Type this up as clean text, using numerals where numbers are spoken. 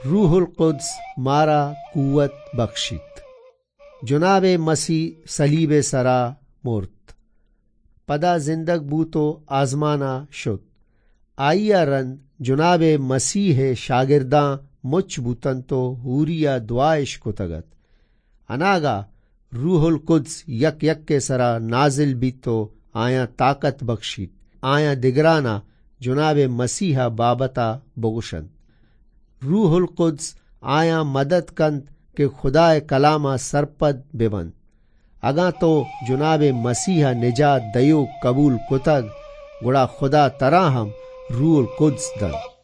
रूहुल Quds मारा कुव्वत बख्शित। जुनाब मसीह सलीब सरा मुर्त पदा जिंदग बूतो आजमाना शुद। आइया रन जुनाब मसीह शागिर्दां मुच बूतन तो हूरिया दुआइश को तगत। अनागा रूहुल कुद्स यक यक के सरा नाजिल भी तो आया ताकत बख्शित। आया दिगराना जुनाब मसीहा बाबता बगुशन। रूहुल कुद्स आया मदद कंद के खुदाए कलामा सरपद बेबंद। अगा तो जुनाब मसीहा निजात दयो कबूल कुतग गुड़ा खुदा तरा हम रूहुल कुद्स दन।